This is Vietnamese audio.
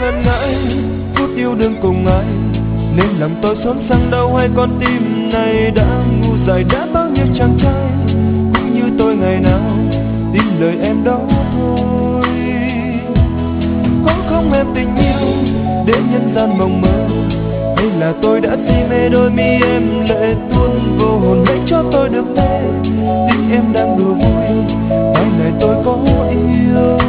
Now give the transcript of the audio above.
ngần ngại phút yêu đương cùng anh, nên lòng tôi xốn sang đâu hay con tim này đã ngu dại. Đã bao nhiêu chàng trai cũng như tôi ngày nào tin lời em đó thôi. Có không em tình yêu để nhân gian mộng mơ, hay là tôi đã si mê đôi mi em lệ tuôn vô hồn. Hãy cho tôi được nghe tiếng em đang đùa vui, mai này tôi có yêu.